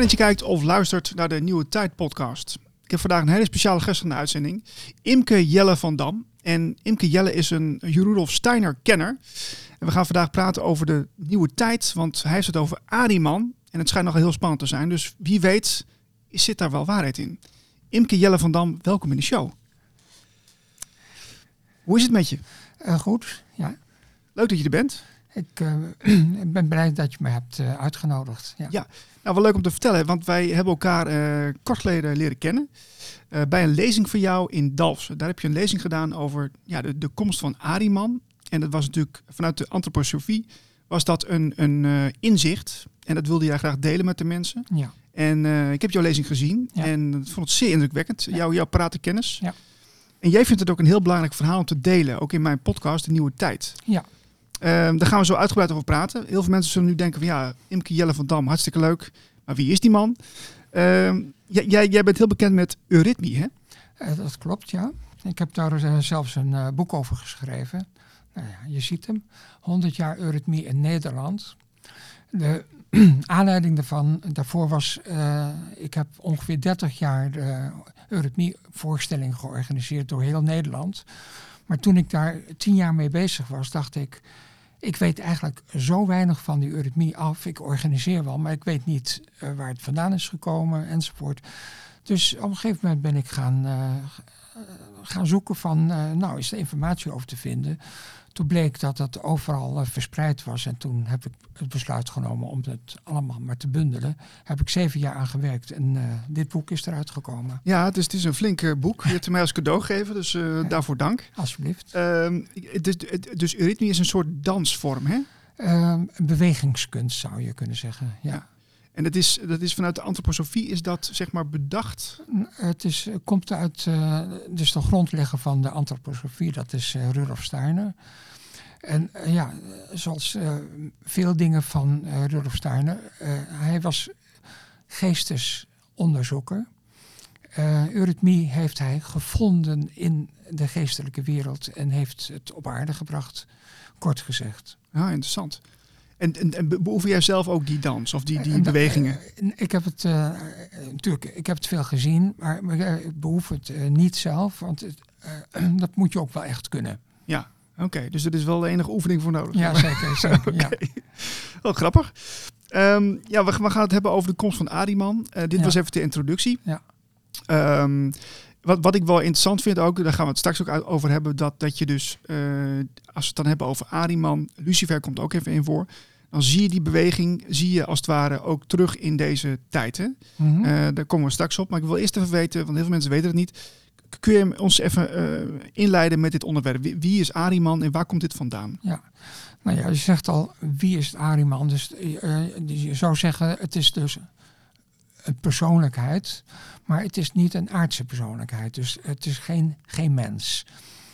Fijn dat je kijkt of luistert naar de Nieuwe Tijd podcast. Ik heb vandaag een hele speciale gast in de uitzending. Imke Jelle van Dam. En Imke Jelle is een Rudolf Steiner kenner. En we gaan vandaag praten over de Nieuwe Tijd. Want hij heeft het over Ahriman. En het schijnt nogal heel spannend te zijn. Dus wie weet zit daar wel waarheid in. Imke Jelle van Dam, welkom in de show. Hoe is het met je? Goed, ja. Leuk dat je er bent. Ik ben blij dat je me hebt uitgenodigd. Ja. Nou, wel leuk om te vertellen, want wij hebben elkaar kort geleden leren kennen. Bij een lezing van jou in Dalfsen. Daar heb je een lezing gedaan over de komst van Ahriman. En dat was natuurlijk vanuit de antroposofie was dat een inzicht. En dat wilde jij graag delen met de mensen. Ja. En ik heb jouw lezing gezien en ik vond het zeer indrukwekkend. Ja. Jouw kennis. Ja. En jij vindt het ook een heel belangrijk verhaal om te delen. Ook in mijn podcast, De Nieuwe Tijd. Ja. Daar gaan we zo uitgebreid over praten. Heel veel mensen zullen nu denken van Imke Jelle van Dam, hartstikke leuk. Maar wie is die man? Jij bent heel bekend met eurythmie, hè? Dat klopt, ja. Ik heb daar zelfs een boek over geschreven. Nou ja, je ziet hem. 100 jaar eurythmie in Nederland. De aanleiding daarvoor was... ik heb ongeveer 30 jaar de eurythmie-voorstelling georganiseerd door heel Nederland. Maar toen ik daar 10 jaar mee bezig was, dacht ik... Ik weet eigenlijk zo weinig van die eurythmie af. Ik organiseer wel, maar ik weet niet waar het vandaan is gekomen enzovoort. Dus op een gegeven moment ben ik gaan zoeken van... is er informatie over te vinden? Toen bleek dat het overal verspreid was. En toen heb ik het besluit genomen om het allemaal maar te bundelen. Heb ik 7 jaar aan gewerkt en dit boek is eruit gekomen. Ja, het is een flink boek. Je hebt het mij als cadeau gegeven, dus daarvoor dank. Alsjeblieft. Dus eurythmie is een soort dansvorm, hè? Een bewegingskunst zou je kunnen zeggen, ja. En dat is vanuit de antroposofie, is dat zeg maar bedacht? Het komt uit dus de grondlegger van de antroposofie, dat is Rudolf Steiner. En zoals veel dingen van Rudolf Steiner, hij was geestesonderzoeker. Eurythmie heeft hij gevonden in de geestelijke wereld en heeft het op aarde gebracht, kort gezegd. Ja, interessant. En beoefen jij zelf ook die dans of die bewegingen? Ik heb het natuurlijk, ik heb het veel gezien, maar ik behoef het niet zelf, want dat moet je ook wel echt kunnen. Ja, oké. Dus er is wel de enige oefening voor nodig. Ja, zeker. Okay. Ja. Wel grappig. We gaan het hebben over de komst van Ahriman. Dit was even de introductie. Ja. Wat ik wel interessant vind ook, daar gaan we het straks ook over hebben, dat je dus, als we het dan hebben over Ahriman, Lucifer komt ook even in voor, dan zie je die beweging, als het ware ook terug in deze tijd. Hè? Mm-hmm. Daar komen we straks op, maar ik wil eerst even weten, want heel veel mensen weten het niet. Kun je ons even inleiden met dit onderwerp? Wie is Ahriman en waar komt dit vandaan? Ja, nou ja, je zegt al, wie is het Ahriman? Dus je zou zeggen, het is dus een persoonlijkheid, maar het is niet een aardse persoonlijkheid. Dus het is geen mens.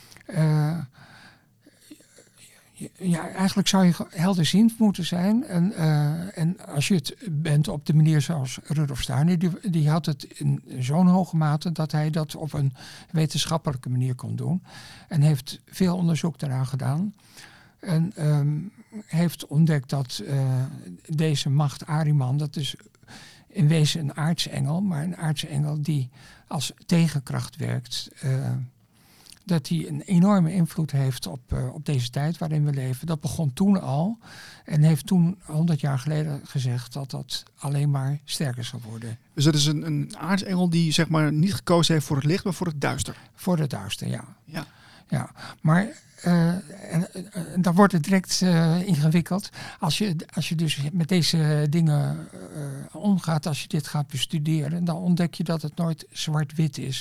Eigenlijk zou je helderziend moeten zijn. En als je het bent op de manier zoals Rudolf Steiner, die had het in zo'n hoge mate dat hij dat op een wetenschappelijke manier kon doen. En heeft veel onderzoek daaraan gedaan. En heeft ontdekt dat deze macht Ahriman, dat is in wezen een aardse engel, maar een aardse engel die als tegenkracht werkt. Dat hij een enorme invloed heeft op deze tijd waarin we leven. Dat begon toen al en heeft toen 100 jaar geleden gezegd dat dat alleen maar sterker zal worden. Dus dat is een aartsengel die zeg maar niet gekozen heeft voor het licht, maar voor het duister. Voor het duister, ja. Ja. Maar en dan wordt het direct ingewikkeld. Als je dus met deze dingen omgaat, als je dit gaat bestuderen, dan ontdek je dat het nooit zwart-wit is.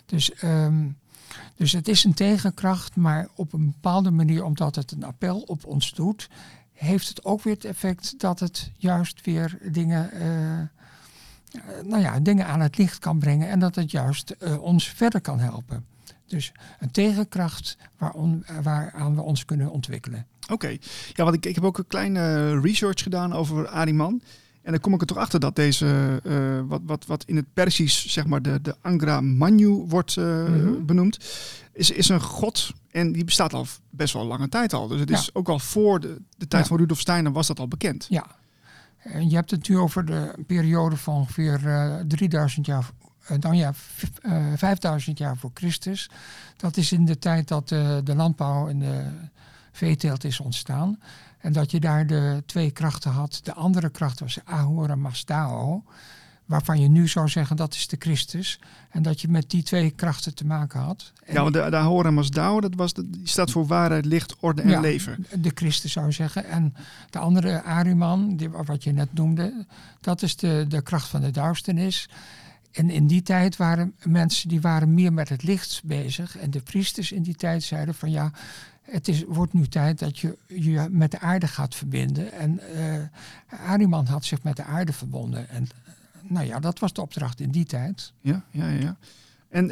Dus het is een tegenkracht, maar op een bepaalde manier, omdat het een appel op ons doet, heeft het ook weer het effect dat het juist weer dingen aan het licht kan brengen en dat het juist ons verder kan helpen. Dus een tegenkracht waaraan we ons kunnen ontwikkelen. Oké. Ja, want ik heb ook een kleine research gedaan over Ahriman. En dan kom ik er toch achter dat deze, wat in het Persisch, zeg maar, de Angra Mainyu wordt benoemd, is een god. En die bestaat al best wel lange tijd al. Dus het is ook al voor de tijd van Rudolf Steiner was dat al bekend. Ja. En je hebt het nu over de periode van ongeveer 3000 jaar, 5000 jaar voor Christus. Dat is in de tijd dat de landbouw en de veeteelt is ontstaan. En dat je daar de twee krachten had. De andere kracht was Ahura Mazdao, waarvan je nu zou zeggen dat is de Christus. En dat je met die twee krachten te maken had. En ja, want de Ahura Mazdao, die staat voor waarheid, licht, orde en leven. De Christus zou je zeggen. En de andere Ahriman, wat je net noemde, dat is de kracht van de duisternis. En in die tijd waren mensen die waren meer met het licht bezig. En de priesters in die tijd zeiden van ja, wordt nu tijd dat je je met de aarde gaat verbinden. En Ahriman had zich met de aarde verbonden. En nou ja, dat was de opdracht in die tijd. Ja. En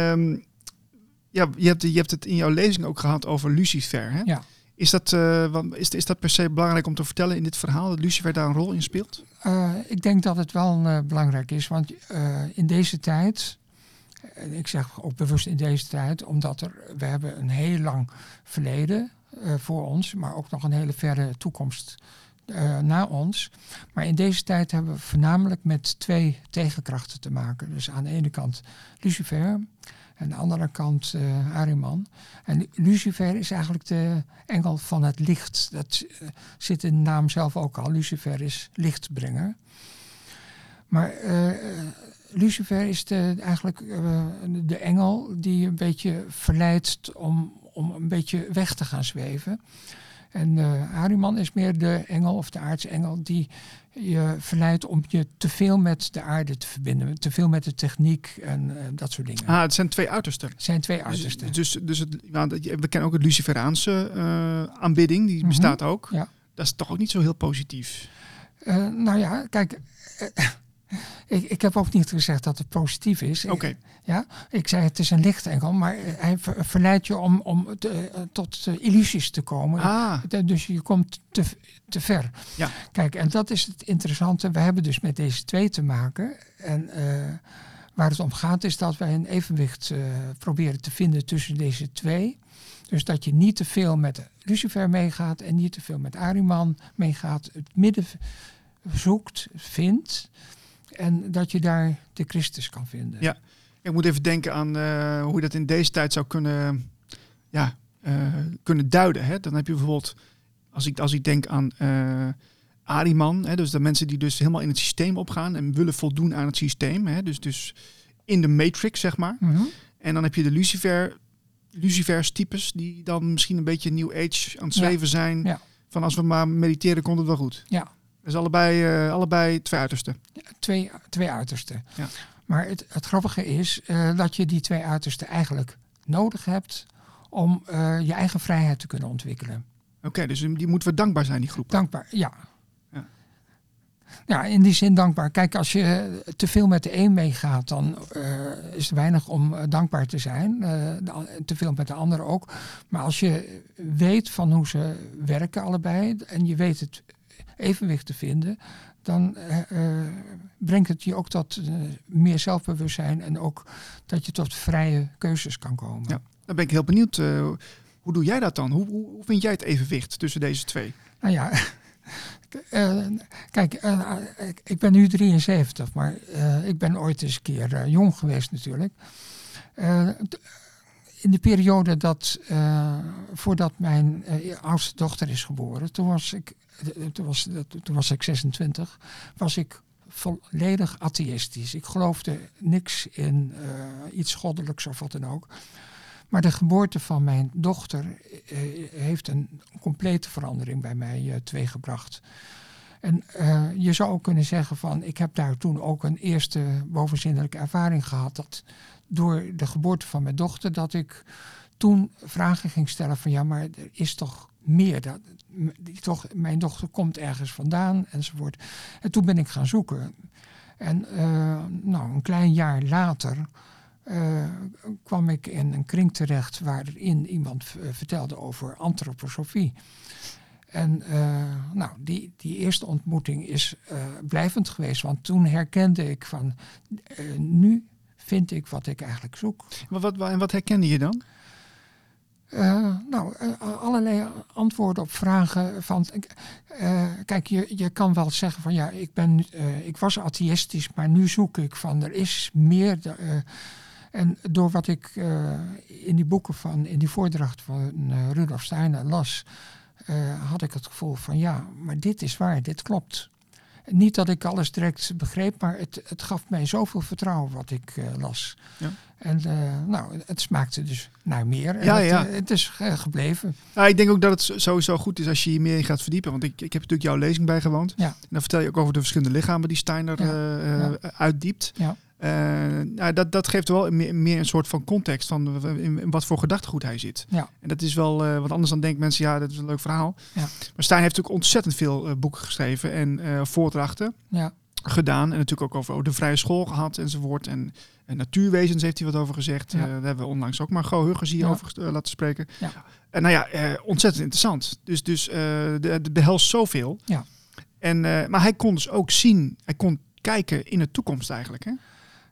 je hebt het in jouw lezing ook gehad over Lucifer, hè? Ja. Is dat per se belangrijk om te vertellen in dit verhaal, dat Lucifer daar een rol in speelt? Ik denk dat het wel belangrijk is, want in deze tijd, ik zeg ook bewust in deze tijd, omdat we hebben een heel lang verleden voor ons, maar ook nog een hele verre toekomst na ons. Maar in deze tijd hebben we voornamelijk met twee tegenkrachten te maken. Dus aan de ene kant Lucifer en aan de andere kant Ahriman. En Lucifer is eigenlijk de engel van het licht. Dat zit in de naam zelf ook al. Lucifer is lichtbrenger. Maar Lucifer is eigenlijk de engel die een beetje verleidt om een beetje weg te gaan zweven. En Ahriman is meer de engel of de aardse engel die je verleidt om je te veel met de aarde te verbinden. Te veel met de techniek en dat soort dingen. Het zijn twee uitersten. Het zijn twee uitersten. Dus we kennen ook het Luciferaanse aanbidding, die bestaat ook. Ja. Dat is toch ook niet zo heel positief? Nou ja, kijk, ik heb ook niet gezegd dat het positief is. Oké. Ja, ik zei het is een lichtengel, maar hij verleidt je om tot illusies te komen. Dus je komt te ver. Ja. Kijk, en dat is het interessante. We hebben dus met deze twee te maken. En waar het om gaat is dat wij een evenwicht proberen te vinden tussen deze twee. Dus dat je niet te veel met Lucifer meegaat en niet te veel met Ahriman meegaat. Het midden zoekt, vindt. En dat je daar de Christus kan vinden. Ja, ik moet even denken aan hoe je dat in deze tijd zou kunnen duiden. Hè? Dan heb je bijvoorbeeld, als ik denk aan Ahriman, hè, dus de mensen die dus helemaal in het systeem opgaan en willen voldoen aan het systeem. Hè? Dus in de matrix, zeg maar. Mm-hmm. En dan heb je de Lucifers types die dan misschien een beetje New Age aan het zweven zijn. Ja. Van als we maar mediteren, komt het wel goed. Ja. Dus allebei twee uitersten. Ja, twee uitersten. Ja. Maar het grappige is dat je die twee uitersten eigenlijk nodig hebt om je eigen vrijheid te kunnen ontwikkelen. Oké, dus die moeten we dankbaar zijn, die groep. Dankbaar, ja. Ja, in die zin dankbaar. Kijk, als je te veel met de een meegaat, dan is het weinig om dankbaar te zijn. Te veel met de ander ook. Maar als je weet van hoe ze werken allebei en je weet het evenwicht te vinden, dan brengt het je ook tot meer zelfbewustzijn en ook dat je tot vrije keuzes kan komen. Ja, dan ben ik heel benieuwd. Hoe doe jij dat dan? Hoe vind jij het evenwicht tussen deze twee? Nou ja, kijk, ik ben nu 73, maar ik ben ooit eens een keer jong geweest natuurlijk. In de periode voordat mijn oudste dochter is geboren, toen was ik 26, was ik volledig atheïstisch. Ik geloofde niks in iets goddelijks of wat dan ook. Maar de geboorte van mijn dochter heeft een complete verandering bij mij teweeggebracht. En je zou ook kunnen zeggen van, ik heb daar toen ook een eerste bovenzinnelijke ervaring gehad. Dat door de geboorte van mijn dochter, dat ik toen vragen ging stellen van ja, maar er is toch meer. Mijn dochter komt ergens vandaan enzovoort. En toen ben ik gaan zoeken. En een klein jaar later kwam ik in een kring terecht waarin iemand vertelde over antroposofie. En die eerste ontmoeting is blijvend geweest. Want toen herkende ik van, nu vind ik wat ik eigenlijk zoek. En wat herkende je dan? Allerlei antwoorden op vragen van... kijk, je kan wel zeggen van ik was atheïstisch, maar nu zoek ik van er is meer. En door wat ik in die voordracht van Rudolf Steiner las, had ik het gevoel van maar dit is waar, dit klopt. Niet dat ik alles direct begreep, maar het gaf mij zoveel vertrouwen wat ik las. Ja. En het smaakte dus naar meer. En het is gebleven. Ja, ik denk ook dat het sowieso goed is als je hier meer in gaat verdiepen. Want ik heb natuurlijk jouw lezing bijgewoond. Ja. En dan vertel je ook over de verschillende lichamen die Steiner uitdiept. Ja. Dat geeft wel meer een soort van context van in wat voor gedachtegoed hij zit. Ja. En dat is wel wat anders dan denken mensen, dat is een leuk verhaal. Ja. Maar Steiner heeft ook ontzettend veel boeken geschreven en voordrachten gedaan. En natuurlijk ook over de vrije school gehad enzovoort. En natuurwezens heeft hij wat over gezegd. Daar hebben we onlangs ook maar Go Huggers hier over laten spreken. Ja. Ontzettend interessant. Dus de behelst zoveel. Ja. Maar hij kon dus ook zien, hij kon kijken in de toekomst eigenlijk, hè?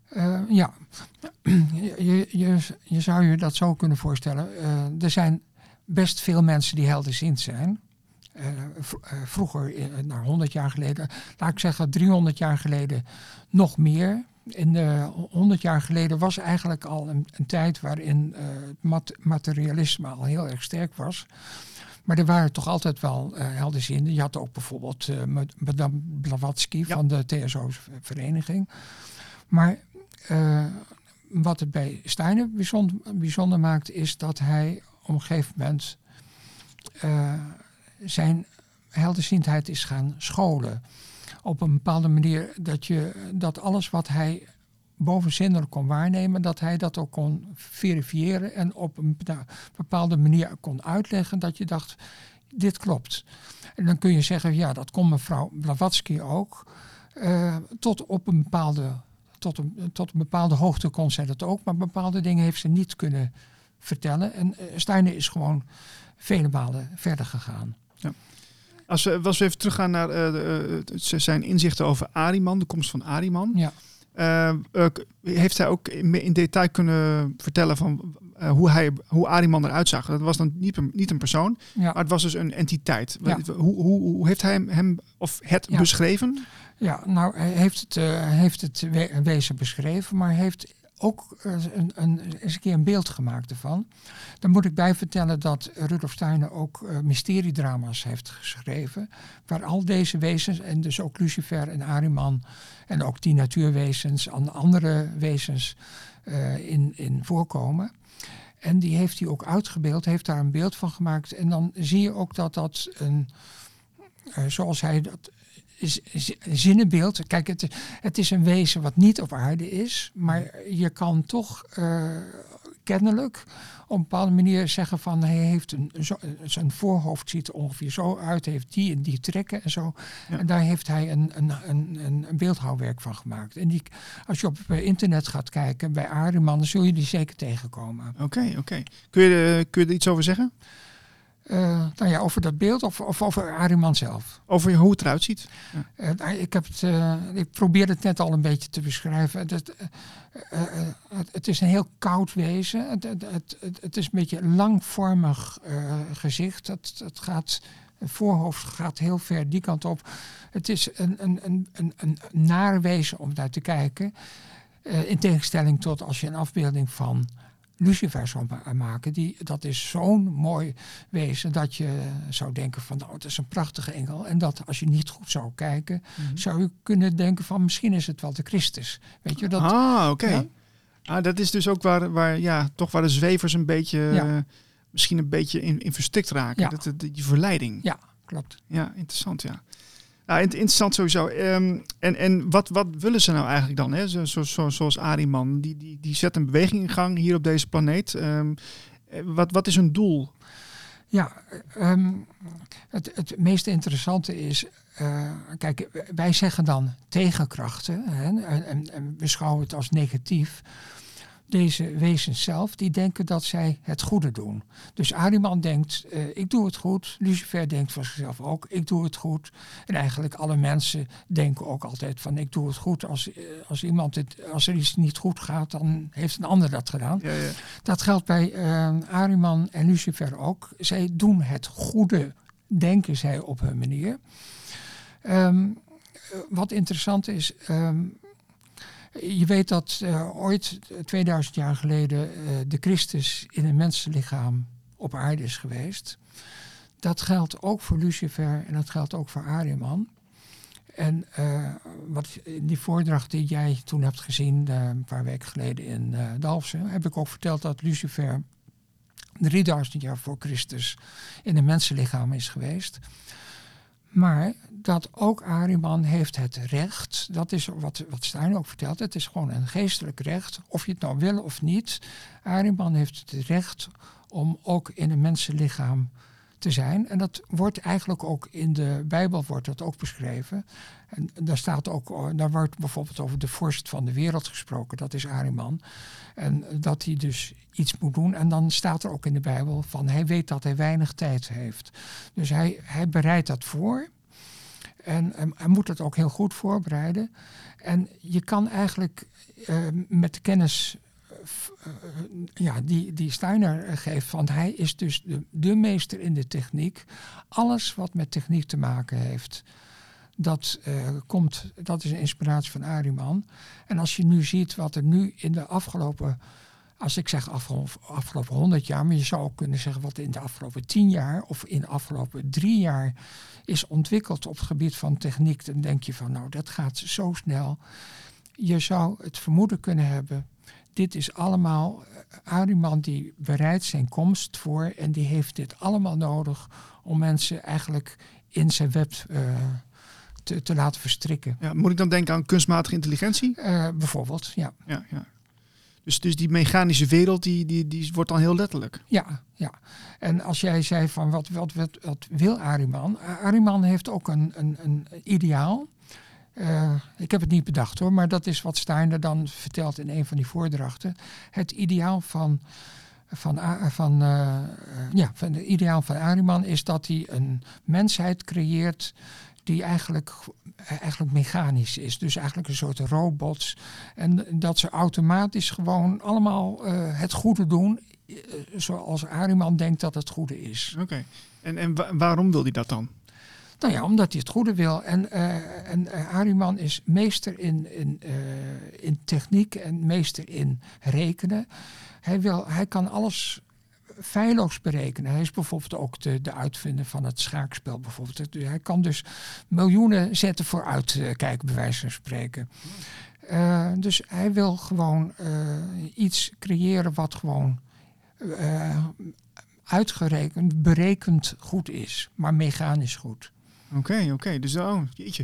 Je zou je dat zo kunnen voorstellen. Er zijn best veel mensen die helderziend zijn. Vroeger, 100 jaar geleden, laat ik zeggen 300 jaar geleden, nog meer. 100 jaar geleden was eigenlijk al een tijd waarin het materialisme al heel erg sterk was. Maar er waren toch altijd wel helderzienden. Je had ook bijvoorbeeld Madame Blavatsky van de TSO-vereniging. Maar wat het bij Steiner bijzonder maakt, is dat hij op een gegeven moment zijn helderziendheid is gaan scholen. Op een bepaalde manier dat alles wat hij bovenzinnelijk kon waarnemen, dat hij dat ook kon verifiëren en op een bepaalde manier kon uitleggen dat je dacht, dit klopt. En dan kun je zeggen, dat kon mevrouw Blavatsky ook. Tot een bepaalde hoogte kon zij dat ook, maar bepaalde dingen heeft ze niet kunnen vertellen. En Steiner is gewoon vele malen verder gegaan. Ja. Als we even teruggaan naar zijn inzichten over Ahriman, de komst van Ahriman. Ja. Heeft hij ook in detail kunnen vertellen van hoe Ahriman eruit zag? Dat was dan niet een persoon, maar het was dus een entiteit. Ja. Hoe heeft hij hem of het beschreven? Ja, nou, hij heeft het wezen beschreven, maar heeft ook eens een keer een beeld gemaakt ervan. Dan moet ik bij vertellen dat Rudolf Steiner ook mysteriedrama's heeft geschreven, waar al deze wezens, en dus ook Lucifer en Ahriman, en ook die natuurwezens en andere wezens in voorkomen. En die heeft hij ook uitgebeeld, heeft daar een beeld van gemaakt. En dan zie je ook dat zoals hij dat zinnenbeeld. Kijk, het is een wezen wat niet op aarde is, maar je kan toch kennelijk op een bepaalde manier zeggen van hij heeft zijn voorhoofd ziet er ongeveer zo uit, heeft die en die trekken en zo. Ja. En daar heeft hij een beeldhouwwerk van gemaakt. En als je op internet gaat kijken bij Ahriman, dan zul je die zeker tegenkomen. Oké. Kun je er iets over zeggen? Over dat beeld of over Ahriman zelf? Over hoe het eruit ziet. Ja. Ik probeer het net al een beetje te beschrijven. Het is een heel koud wezen. Het is een beetje een langvormig gezicht. Het voorhoofd gaat heel ver die kant op. Het is een naar wezen om naar te kijken. In tegenstelling tot als je een afbeelding van Lucifer zou maken, dat is zo'n mooi wezen dat je zou denken van het is een prachtige engel. En dat als je niet goed zou kijken, zou je kunnen denken van misschien is het wel de Christus. Weet je dat? Oké. Ja? Dat is dus ook waar de zwevers een beetje misschien een beetje in verstikt raken. Ja. Die verleiding. Ja, klopt. Ja, interessant, ja. Nou, interessant sowieso. En wat willen ze nou eigenlijk dan? Hè? Zoals Ahriman, die zet een beweging in gang hier op deze planeet. Wat is hun doel? Ja, het meest interessante is, kijk, wij zeggen dan tegenkrachten, hè, en beschouwen het als negatief. deze wezens zelf, die denken dat zij het goede doen. Dus Ahriman denkt, ik doe het goed. Lucifer denkt van zichzelf ook, ik doe het goed. En eigenlijk alle mensen denken ook altijd van, ik doe het goed. Als er iets niet goed gaat, dan heeft een ander dat gedaan. Ja, ja. Dat geldt bij Ahriman en Lucifer ook. Zij doen het goede, denken zij op hun manier. Wat interessant is, je weet dat ooit 2000 jaar geleden de Christus in een mensenlichaam op aarde is geweest. Dat geldt ook voor Lucifer en dat geldt ook voor Ahriman. En wat in die voordracht die jij toen hebt gezien, een paar weken geleden in Dalfsen, heb ik ook verteld dat Lucifer 3000 jaar voor Christus in een mensenlichaam is geweest. Maar dat ook Ahriman heeft het recht, dat is wat Steiner ook vertelt, het is gewoon een geestelijk recht, of je het nou wil of niet. Ahriman heeft het recht om ook in een mensenlichaam te zijn. En dat wordt eigenlijk ook in de Bijbel wordt dat ook beschreven. En daar wordt bijvoorbeeld over de vorst van de wereld gesproken, dat is Ahriman. En dat hij dus iets moet doen. En dan staat er ook in de Bijbel van hij weet dat hij weinig tijd heeft. Dus hij bereidt dat voor. En hij moet het ook heel goed voorbereiden. En je kan eigenlijk met de kennis die Steiner geeft, van hij is dus de meester in de techniek. Alles wat met techniek te maken heeft, dat is een inspiratie van Ahriman. En als je nu ziet wat er nu in de afgelopen, als ik zeg afgelopen 100 jaar, maar je zou ook kunnen zeggen wat in de afgelopen 10 jaar of in de afgelopen 3 jaar is ontwikkeld op het gebied van techniek, dan denk je van nou, dat gaat zo snel. Je zou het vermoeden kunnen hebben, dit is allemaal Ahriman die bereidt zijn komst voor en die heeft dit allemaal nodig om mensen eigenlijk in zijn web te laten verstrikken. Ja, moet ik dan denken aan kunstmatige intelligentie? Bijvoorbeeld, ja. Ja. Dus die mechanische wereld, die wordt dan heel letterlijk. Ja. En als jij zei van wat wil Ahriman? Ahriman heeft ook een ideaal. Ik heb het niet bedacht hoor, maar dat is wat Steiner dan vertelt in een van die voordrachten. Het ideaal van Ahriman is dat hij een mensheid creëert die eigenlijk mechanisch is. Dus eigenlijk een soort robots. En dat ze automatisch gewoon allemaal het goede doen zoals Ahriman denkt dat het goede is. Oké. En waarom wil hij dat dan? Nou ja, omdat hij het goede wil. En Ahriman is meester in techniek en meester in rekenen. Hij kan alles feilloos berekenen. Hij is bijvoorbeeld ook de uitvinder van het schaakspel bijvoorbeeld. Hij kan dus miljoenen zetten vooruit kijken, bij wijze van spreken. Dus hij wil gewoon iets creëren wat gewoon berekend goed is, maar mechanisch goed. Oké. Dus jeetje.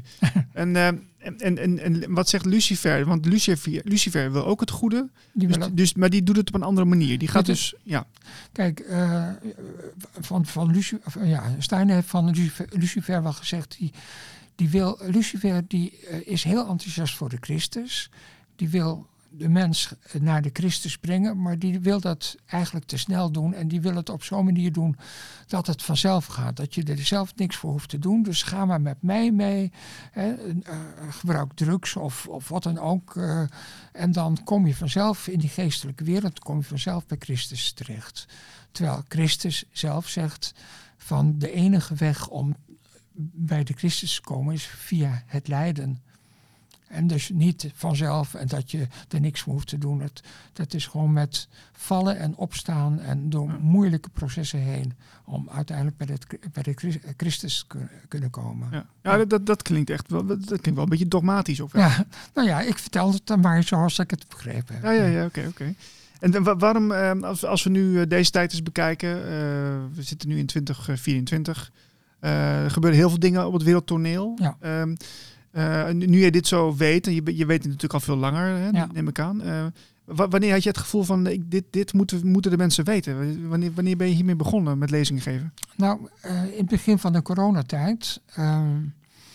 En wat zegt Lucifer? Want Lucifer wil ook het goede. Maar die doet het op een andere manier. Die gaat dus. Ja. Kijk, van Lucifer, Steiner heeft van Lucifer wel gezegd. Lucifer is heel enthousiast voor de Christus. Die wil de mens naar de Christus brengen, maar die wil dat eigenlijk te snel doen en die wil het op zo'n manier doen dat het vanzelf gaat, dat je er zelf niks voor hoeft te doen. Dus ga maar met mij mee, gebruik drugs of wat dan ook en dan kom je vanzelf in die geestelijke wereld, kom je vanzelf bij Christus terecht. Terwijl Christus zelf zegt van de enige weg om bij de Christus te komen is via het lijden. En dus niet vanzelf en dat je er niks voor hoeft te doen. Dat is gewoon met vallen en opstaan en door moeilijke processen heen om uiteindelijk bij de Christus kunnen komen. Ja, dat klinkt echt wel, dat klinkt wel een beetje dogmatisch. Of ja, nou ja, ik vertel het dan maar zoals ik het begrepen heb. Ja, oké. En waarom, als we nu deze tijd eens bekijken, we zitten nu in 2024, er gebeuren heel veel dingen op het wereldtoneel. Ja. Nu je dit zo weet, en je weet het natuurlijk al veel langer, hè, neem ik aan. Wanneer had je het gevoel van, dit moeten de mensen weten? Wanneer ben je hiermee begonnen met lezingen geven? Nou, in het begin van de coronatijd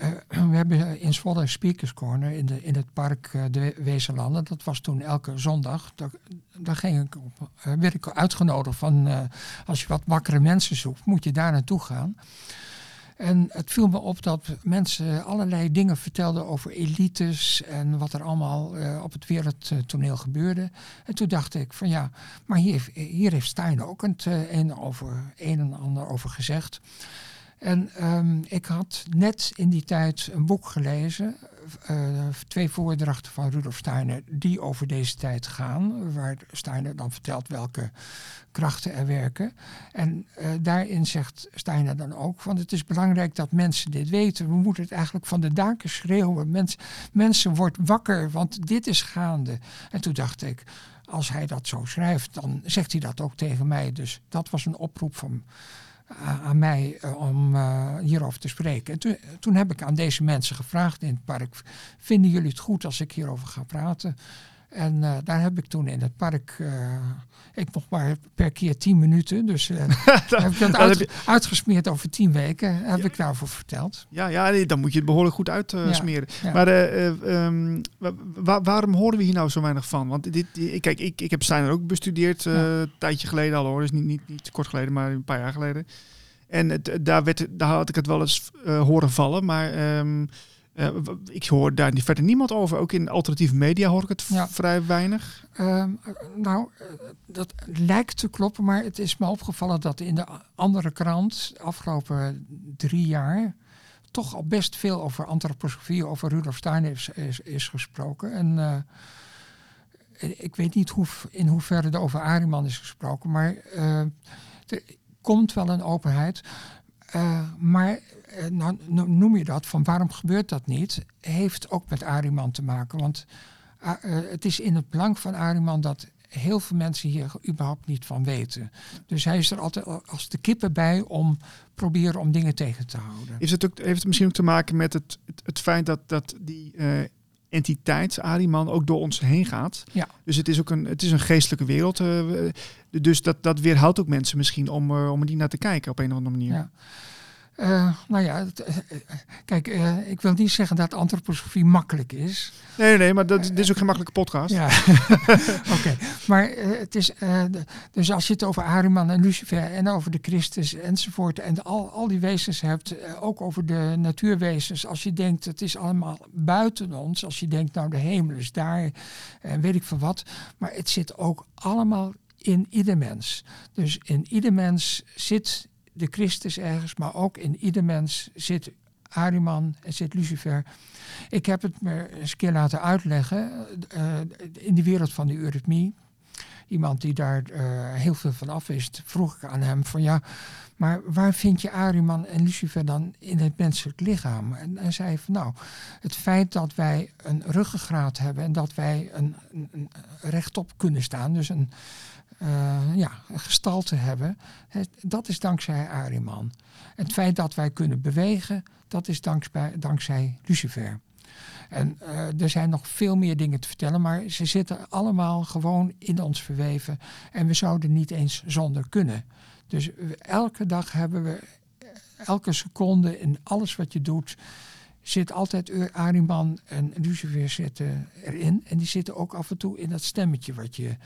we hebben in Zwolle een Speakers Corner in het park de Wezenlanden. Dat was toen elke zondag. Daar ging ik op, werd ik uitgenodigd van als je wat wakkere mensen zoekt, moet je daar naartoe gaan. En het viel me op dat mensen allerlei dingen vertelden over elites en wat er allemaal op het wereldtoneel gebeurde. En toen dacht ik van ja, maar hier heeft Steiner ook een en ander over gezegd. En ik had net in die tijd een boek gelezen, 2 voordrachten van Rudolf Steiner die over deze tijd gaan, waar Steiner dan vertelt welke krachten er werken. En daarin zegt Steiner dan ook, want het is belangrijk dat mensen dit weten. We moeten het eigenlijk van de daken schreeuwen. Mensen wordt wakker, want dit is gaande. En toen dacht ik, als hij dat zo schrijft, dan zegt hij dat ook tegen mij. Dus dat was een oproep aan mij om hierover te spreken. En toen heb ik aan deze mensen gevraagd in het park, vinden jullie het goed als ik hierover ga praten? En daar heb ik toen in het park, ik mocht maar per keer 10 minuten, dus heb ik dat uitgesmeerd over 10 weken, heb ik daarvoor verteld. Ja, nee, dan moet je het behoorlijk goed uitsmeren. Ja. Maar waarom horen we hier nou zo weinig van? Want kijk, ik heb Steiner ook bestudeerd, een tijdje geleden al hoor, dus niet kort geleden, maar een paar jaar geleden. En daar had ik het wel eens horen vallen, maar ik hoor daar verder niemand over. Ook in alternatieve media hoor ik het vrij weinig. Dat lijkt te kloppen, maar het is me opgevallen dat in de andere krant de afgelopen 3 jaar toch al best veel over antroposofie, over Rudolf Steiner is gesproken. En ik weet niet in hoeverre er over Ariman is gesproken, maar er komt wel een openheid. Maar nou noem je dat, van waarom gebeurt dat niet, heeft ook met Ariman te maken. Want het is in het belang van Ariman dat heel veel mensen hier überhaupt niet van weten. Dus hij is er altijd als de kippen bij om proberen om dingen tegen te houden. Heeft het misschien ook te maken met het feit dat die entiteit, Ariman, ook door ons heen gaat? Ja. Dus het is een geestelijke wereld. Dus dat weerhoudt ook mensen misschien om er niet naar te kijken op een of andere manier. Ja. Kijk, ik wil niet zeggen dat antroposofie makkelijk is. Nee, maar dit is ook geen makkelijke podcast. Ja, oké. Maar het is, dus als je het over Ariman en Lucifer en over de Christus enzovoort en al die wezens hebt, ook over de natuurwezens, als je denkt het is allemaal buiten ons, als je denkt nou de hemel is daar en weet ik veel wat, maar het zit ook allemaal in ieder mens. Dus in ieder mens zit de Christus ergens, maar ook in ieder mens zit Ariman en zit Lucifer. Ik heb het me eens keer laten uitleggen in de wereld van de eurythmie. Iemand die daar heel veel van af wist, vroeg ik aan hem van ja, maar waar vind je Ariman en Lucifer dan in het menselijk lichaam? En hij zei van nou, het feit dat wij een ruggengraat hebben en dat wij een rechtop kunnen staan, dus een gestalte hebben, dat is dankzij Ariman. Het feit dat wij kunnen bewegen, dat is dankzij Lucifer. En er zijn nog veel meer dingen te vertellen, maar ze zitten allemaal gewoon in ons verweven en we zouden niet eens zonder kunnen. Dus elke dag hebben we, elke seconde in alles wat je doet, zit altijd Ariman en Lucifer zitten erin. En die zitten ook af en toe in dat stemmetje wat je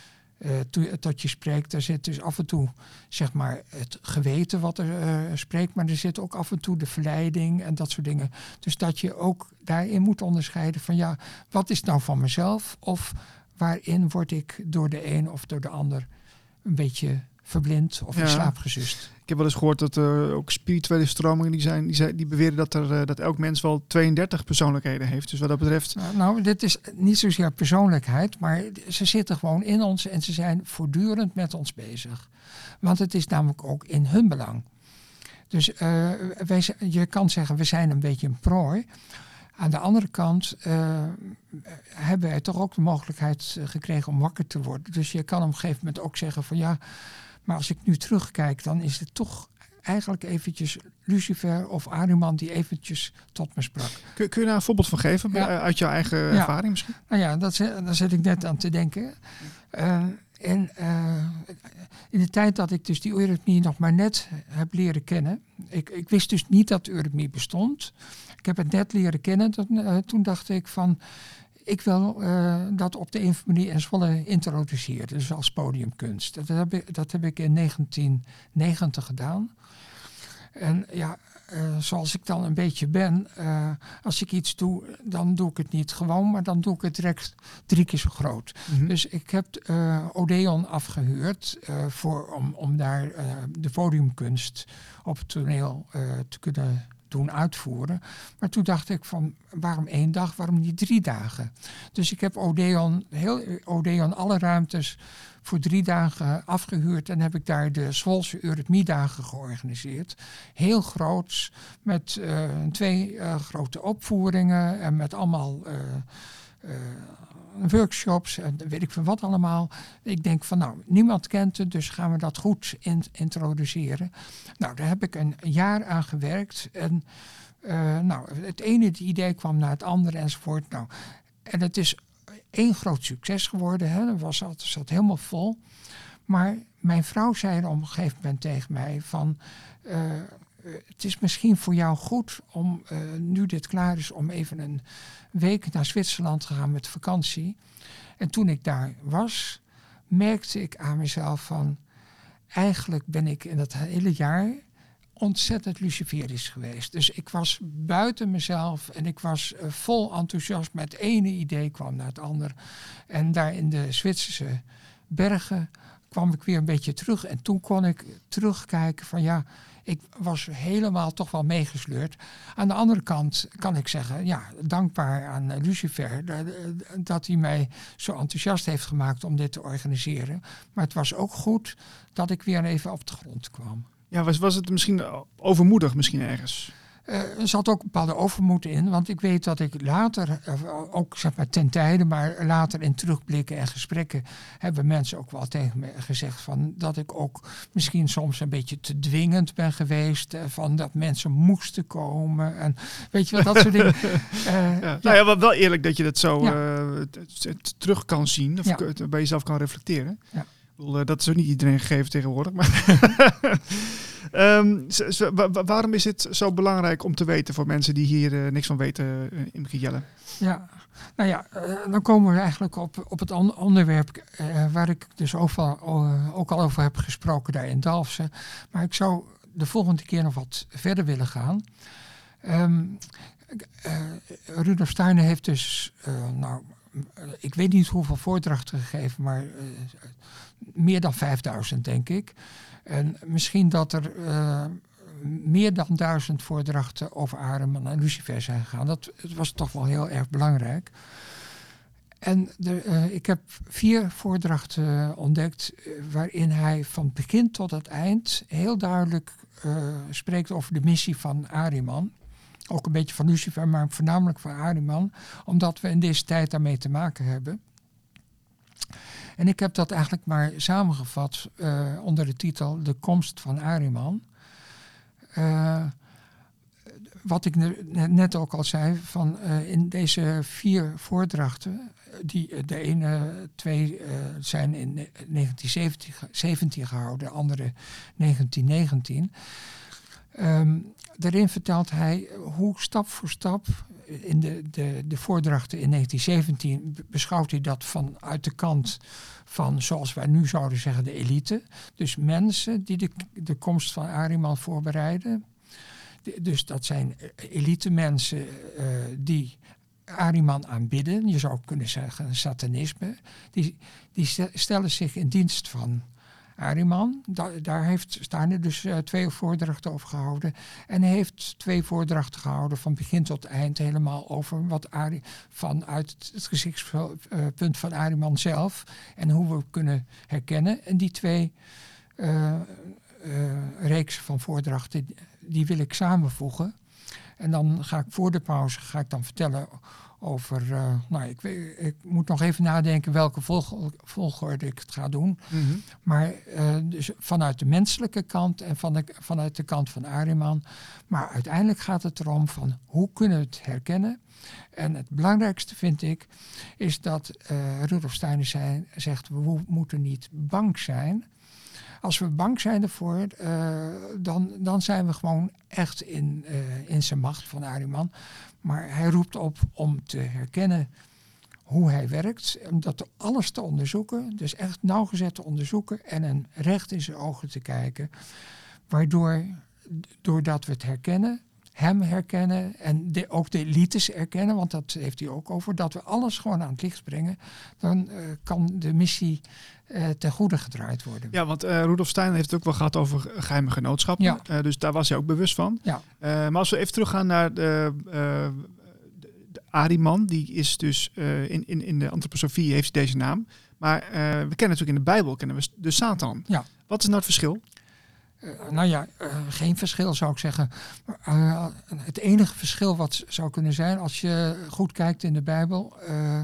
tot je spreekt. Daar zit dus af en toe zeg maar het geweten wat er spreekt, maar er zit ook af en toe de verleiding en dat soort dingen. Dus dat je ook daarin moet onderscheiden van ja, wat is nou van mezelf of waarin word ik door de een of door de ander een beetje verblind of in slaap gesust. Ik heb wel eens gehoord dat er ook spirituele stromingen die beweren dat elk mens wel 32 persoonlijkheden heeft. Dus wat dat betreft. Nou, dit is niet zozeer persoonlijkheid, maar ze zitten gewoon in ons en ze zijn voortdurend met ons bezig. Want het is namelijk ook in hun belang. Dus je kan zeggen, we zijn een beetje een prooi. Aan de andere kant hebben wij toch ook de mogelijkheid gekregen om wakker te worden. Dus je kan op een gegeven moment ook zeggen van ja, maar als ik nu terugkijk, dan is het toch eigenlijk eventjes Lucifer of Ariman die eventjes tot me sprak. Kun je daar een voorbeeld van geven uit jouw eigen ervaring misschien? Nou ja, daar zit ik net aan te denken. En in de tijd dat ik dus die eurythmie nog maar net heb leren kennen. Ik wist dus niet dat eurythmie bestond. Ik heb het net leren kennen. Toen dacht ik van, ik wil dat op de een of andere manier in Zwolle introduceren. Dus als podiumkunst. Dat heb ik in 1990 gedaan. En ja, zoals ik dan een beetje ben, als ik iets doe, dan doe ik het niet gewoon, maar dan doe ik het direct 3 keer zo groot. Mm-hmm. Dus ik heb Odeon afgehuurd om daar de podiumkunst op het toneel te kunnen doen uitvoeren. Maar toen dacht ik van, waarom 1 dag, waarom niet 3 dagen? Dus ik heb Odeon alle ruimtes voor 3 dagen afgehuurd en heb ik daar de Zwolse Eurythmiedagen georganiseerd. Heel groots, met 2 grote opvoeringen en met allemaal workshops en weet ik veel wat allemaal. Ik denk van, nou, niemand kent het, dus gaan we dat goed introduceren. Nou, daar heb ik een jaar aan gewerkt en het ene idee kwam naar het andere enzovoort. Nou, en het is 1 groot succes geworden. Hè. Het zat helemaal vol. Maar mijn vrouw zei op een gegeven moment tegen mij van, het is misschien voor jou goed om, nu dit klaar is, om even een week naar Zwitserland te gaan met vakantie. En toen ik daar was, merkte ik aan mezelf van, eigenlijk ben ik in dat hele jaar ontzettend luciferisch geweest. Dus ik was buiten mezelf en ik was vol enthousiasme. Het ene idee kwam naar het andere. En daar in de Zwitserse bergen kwam ik weer een beetje terug. En toen kon ik terugkijken van, ja, ik was helemaal toch wel meegesleurd. Aan de andere kant kan ik zeggen, ja, dankbaar aan Lucifer dat hij mij zo enthousiast heeft gemaakt om dit te organiseren. Maar het was ook goed dat ik weer even op de grond kwam. Ja, was het misschien overmoedig misschien ergens? Er zat ook een bepaalde overmoed in. Want ik weet dat ik later, ook zeg maar ten tijde, maar later in terugblikken en gesprekken hebben mensen ook wel tegen me gezegd van dat ik ook misschien soms een beetje te dwingend ben geweest. Van dat mensen moesten komen. En weet je wel, dat soort dingen. Nou ja, wel eerlijk dat je dat zo terug kan zien. Of bij jezelf kan reflecteren. Ja. Dat is ook niet iedereen gegeven tegenwoordig. Maar waarom is het zo belangrijk om te weten voor mensen die hier niks van weten, Imke Jelle? Ja, nou ja, dan komen we eigenlijk op het onderwerp waar ik dus ook al over heb gesproken daar in Dalfsen. Maar ik zou de volgende keer nog wat verder willen gaan. Rudolf Steiner heeft dus, ik weet niet hoeveel voordrachten gegeven, maar meer dan 5000 denk ik. En misschien dat er meer dan 1000 voordrachten over Ahriman en Lucifer zijn gegaan. Dat was toch wel heel erg belangrijk. En ik heb 4 voordrachten ontdekt waarin hij van begin tot het eind heel duidelijk spreekt over de missie van Ahriman. Ook een beetje van Lucifer, maar voornamelijk van Ahriman. Omdat we in deze tijd daarmee te maken hebben. En ik heb dat eigenlijk maar samengevat onder de titel De komst van Ahriman. Wat ik net ook al zei, van in deze 4 voordrachten, de ene 2 zijn in 1917 gehouden, de andere 1919. Daarin vertelt hij hoe stap voor stap, in de voordrachten in 1917 beschouwt hij dat vanuit de kant van, zoals wij nu zouden zeggen, de elite. Dus mensen die de komst van Ahriman voorbereiden. Dus dat zijn elite mensen die Ahriman aanbidden. Je zou kunnen zeggen satanisme. Die stellen zich in dienst van Ahriman. Daar heeft Steiner dus 2 voordrachten over gehouden. En hij heeft 2 voordrachten gehouden van begin tot eind helemaal over wat vanuit het gezichtspunt van Ahriman zelf en hoe we kunnen herkennen. En die 2 reeks van voordrachten, die wil ik samenvoegen. En dan ga ik voor de pauze vertellen over... ik moet nog even nadenken welke volgorde ik het ga doen. Mhm. Maar dus vanuit de menselijke kant en vanuit de kant van Ahriman. Maar uiteindelijk gaat het erom van hoe kunnen we het herkennen. En het belangrijkste vind ik is dat Rudolf Steiner zegt we moeten niet bang zijn. Als we bang zijn ervoor, dan zijn we gewoon echt in zijn macht van Ahriman. Maar hij roept op om te herkennen hoe hij werkt. Om dat alles te onderzoeken. Dus echt nauwgezet te onderzoeken. En hem recht in zijn ogen te kijken. Waardoor, doordat we het herkennen, hem herkennen en ook de elites herkennen, want dat heeft hij ook over, dat we alles gewoon aan het licht brengen, dan kan de missie ten goede gedraaid worden. Ja, want Rudolf Steiner heeft het ook wel gehad over geheime genootschappen. Ja. Dus daar was hij ook bewust van. Ja. Maar als we even teruggaan naar de Ahriman, die is dus in de antroposofie heeft deze naam. Maar we kennen natuurlijk in de Bijbel de Satan. Ja. Wat is nou het verschil? Geen verschil zou ik zeggen. Het enige verschil wat zou kunnen zijn, als je goed kijkt in de Bijbel,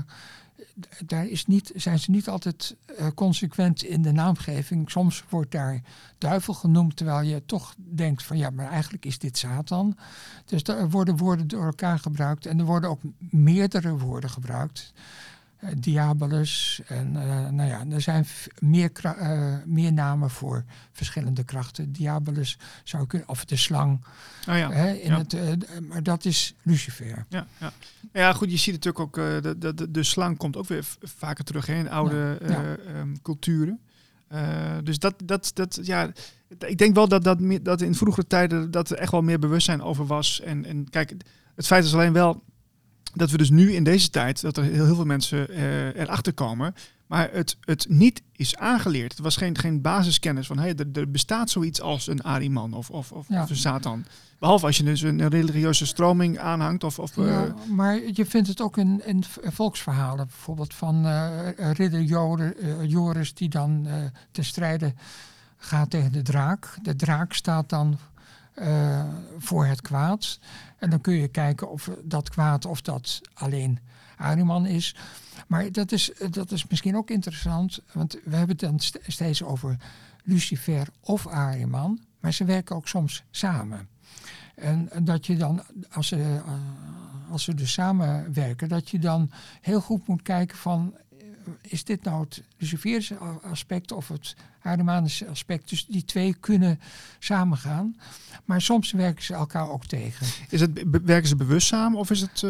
zijn ze niet altijd consequent in de naamgeving. Soms wordt daar duivel genoemd, terwijl je toch denkt van ja, maar eigenlijk is dit Satan. Dus er worden woorden door elkaar gebruikt en er worden ook meerdere woorden gebruikt. Diabolus en er zijn meer namen voor verschillende krachten. Diabolus zou kunnen, of de slang. Oh ja. Maar dat is Lucifer. Ja, goed, je ziet natuurlijk ook de slang komt ook weer vaker terug in oude culturen. Dus ik denk wel dat in vroegere tijden dat er echt wel meer bewustzijn over was. En kijk, het feit is alleen wel dat we dus nu in deze tijd, dat er heel veel mensen erachter komen, maar het niet is aangeleerd. Het was geen basiskennis van er bestaat zoiets als een Ahriman of een Satan. Behalve als je dus een religieuze stroming aanhangt. Maar je vindt het ook in volksverhalen, bijvoorbeeld van ridder Joris die dan ten strijde gaat tegen de draak. De draak staat dan voor het kwaad. En dan kun je kijken of dat kwaad of dat alleen Ahriman is. Maar dat is misschien ook interessant, want we hebben het dan steeds over Lucifer of Ahriman, maar ze werken ook soms samen. En dat je dan, als ze dus samenwerken, dat je dan heel goed moet kijken van, is dit nou het Luciferische aspect of het Ahrimanische aspect? Dus die twee kunnen samengaan. Maar soms werken ze elkaar ook tegen. Werken ze bewust samen of is het...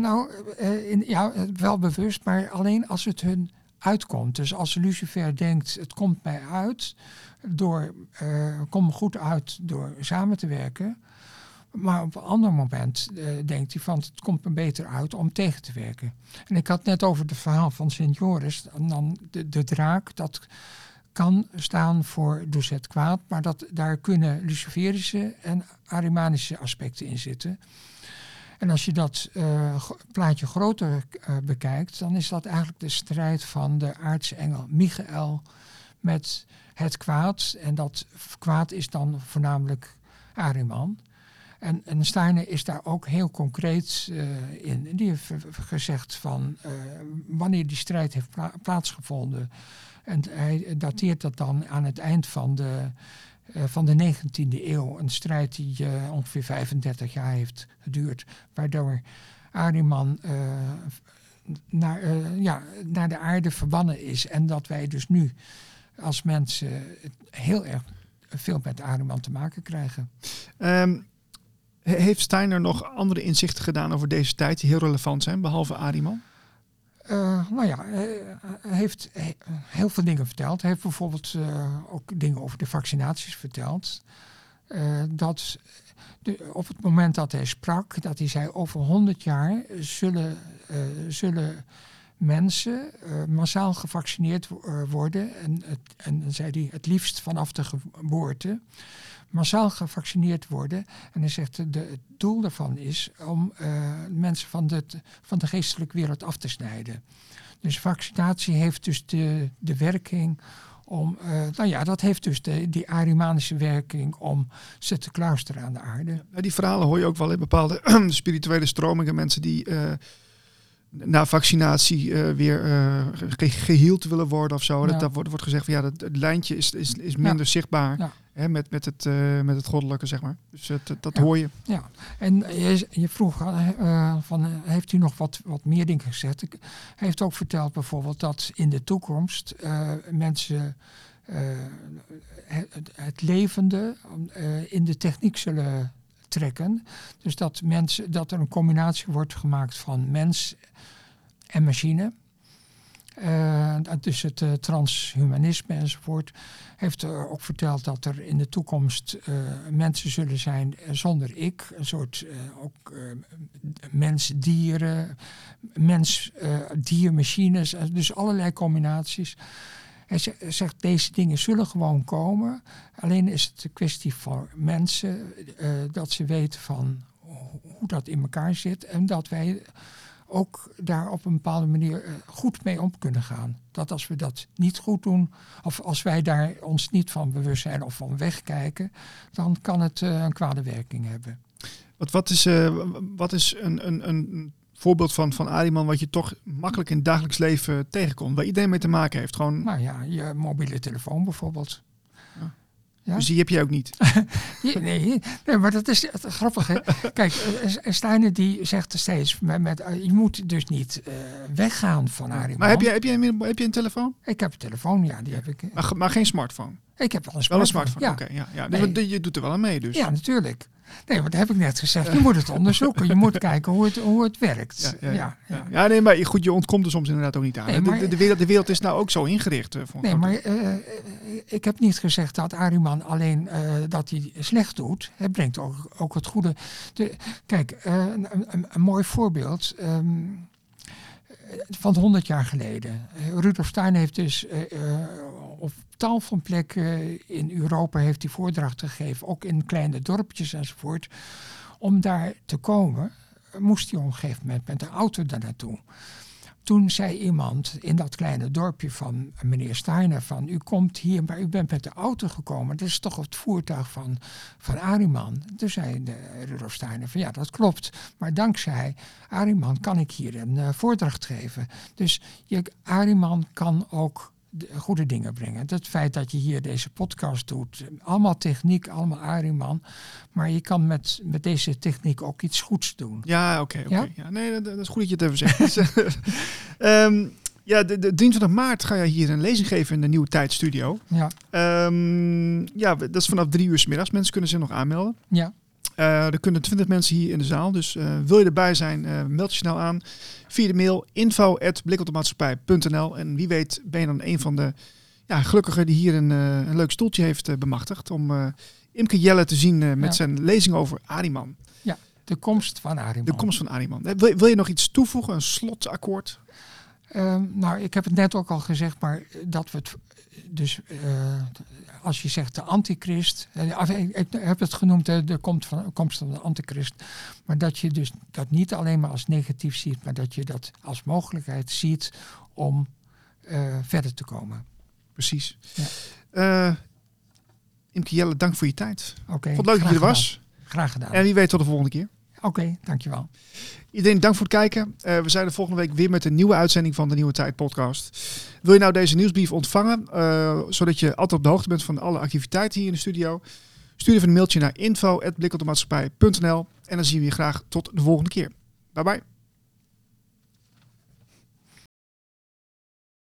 wel bewust, maar alleen als het hun uitkomt. Dus als Lucifer denkt, het komt mij uit, komt goed uit door samen te werken. Maar op een ander moment denkt hij van, het komt me beter uit om tegen te werken. En ik had net over het verhaal van Sint Joris. En dan de draak, dat kan staan voor dus het kwaad. Maar daar kunnen Luciferische en Ahrimanische aspecten in zitten. En als je dat plaatje groter bekijkt, dan is dat eigenlijk de strijd van de aardse engel Michael met het kwaad. En dat kwaad is dan voornamelijk Ahriman. En Steiner is daar ook heel concreet in. Die heeft gezegd van wanneer die strijd heeft plaatsgevonden. En hij dateert dat dan aan het eind van de 19e eeuw. Een strijd die ongeveer 35 jaar heeft geduurd. Waardoor Ahriman naar de aarde verbannen is. En dat wij dus nu als mensen heel erg veel met Ahriman te maken krijgen. Heeft Steiner nog andere inzichten gedaan over deze tijd die heel relevant zijn, behalve Ahriman? Hij heeft heel veel dingen verteld. Hij heeft bijvoorbeeld ook dingen over de vaccinaties verteld. Dat op het moment dat hij sprak, dat hij zei over 100 jaar zullen mensen massaal gevaccineerd worden. En dan zei hij het liefst vanaf de geboorte. Massaal gevaccineerd worden. En hij zegt het doel daarvan is om mensen van de geestelijke wereld af te snijden. Dus vaccinatie heeft dus de werking Dat heeft dus die Ahrimanische werking om ze te klausteren aan de aarde. Ja, die verhalen hoor je ook wel in bepaalde spirituele stromingen. Mensen die na vaccinatie weer geheeld willen worden of zo. Ja. Dat wordt gezegd van het lijntje is minder zichtbaar. Ja. Hè, met het goddelijke, zeg maar. Dus dat hoor je. Ja, en je vroeg heeft u nog wat meer dingen gezegd? Hij heeft ook verteld bijvoorbeeld dat in de toekomst mensen het levende in de techniek zullen trekken. Dus dat er een combinatie wordt gemaakt van mens en machine. Dus het transhumanisme enzovoort. Heeft ook verteld dat er in de toekomst mensen zullen zijn zonder ik. Een soort mens-dieren, mens-dier-machines. Dus allerlei combinaties. Hij zegt, deze dingen zullen gewoon komen. Alleen is het een kwestie voor mensen dat ze weten van hoe dat in elkaar zit. En dat wij ook daar op een bepaalde manier goed mee om kunnen gaan. Dat als we dat niet goed doen, of als wij daar ons niet van bewust zijn of van wegkijken, dan kan het een kwade werking hebben. Wat is een voorbeeld van Ahriman wat je toch makkelijk in het dagelijks leven tegenkomt, waar iedereen mee te maken heeft? Gewoon... Nou ja, je mobiele telefoon bijvoorbeeld. Ja? Dus die heb je ook niet? Nee, maar dat is het grappige. Kijk, Steiner die zegt steeds, je moet dus niet weggaan van Ahriman. Maar heb je een telefoon? Ik heb een telefoon, ja. Die heb ik. Maar geen smartphone? Ik heb wel een smartphone. Ja. Oké, ja. Nee. Je doet er wel aan mee dus. Ja, natuurlijk. Nee, maar dat heb ik net gezegd. Je moet het onderzoeken. Je moet kijken hoe het werkt. Ja, nee, maar goed, je ontkomt er soms inderdaad ook niet aan. Nee, maar, de wereld is nou ook zo ingericht. Ik heb niet gezegd dat Ahriman alleen dat hij slecht doet. Hij brengt ook het goede. Kijk, een mooi voorbeeld van 100 jaar geleden. Rudolf Steiner heeft dus op tal van plekken in Europa heeft hij voordrachten gegeven, ook in kleine dorpjes enzovoort. Om daar te komen, moest hij op een gegeven moment met de auto daar naartoe. Toen zei iemand in dat kleine dorpje van meneer Steiner van, u komt hier, maar u bent met de auto gekomen. Dat is toch het voertuig van Ahriman. Toen zei Rudolf Steiner van, ja, dat klopt. Maar dankzij Ahriman kan ik hier een voordracht geven. Dus Ahriman kan ook goede dingen brengen. Het feit dat je hier deze podcast doet, allemaal techniek, allemaal Ahriman, maar je kan met deze techniek ook iets goeds doen. Ja, oké. Ja? Ja, nee, dat is goed dat je het even zegt. De 23 maart ga je hier een lezing geven in de Nieuwe Tijd Studio. Ja. Dat is vanaf 3 uur 's middags. Mensen kunnen zich nog aanmelden. Ja. Er kunnen 20 mensen hier in de zaal. Dus wil je erbij zijn, meld je snel aan. Via de mail info@blikopdemaatschappij.nl. En wie weet ben je dan een van de gelukkigen die hier een leuk stoeltje heeft bemachtigd. Om Imke Jelle te zien met zijn lezing over Ahriman. Ja, de komst van Ahriman. De komst van Ahriman. Wil je nog iets toevoegen? Een slotakkoord? Ik heb het net ook al gezegd, maar dat we het dus... als je zegt de antichrist, ik heb het genoemd de komst van de antichrist, maar dat je dus dat niet alleen maar als negatief ziet, maar dat je dat als mogelijkheid ziet om verder te komen. Precies. Ja. Imke Jelle, dank voor je tijd. Okay, vond het leuk dat je er was. Graag gedaan. En wie weet tot de volgende keer. Oké, dankjewel. Iedereen dank voor het kijken. We zijn er volgende week weer met een nieuwe uitzending van de Nieuwe Tijd podcast. Wil je nou deze nieuwsbrief ontvangen, zodat je altijd op de hoogte bent van alle activiteiten hier in de studio? Stuur even een mailtje naar info@blikopdemaatschappij.nl en dan zien we je graag tot de volgende keer. Bye bye.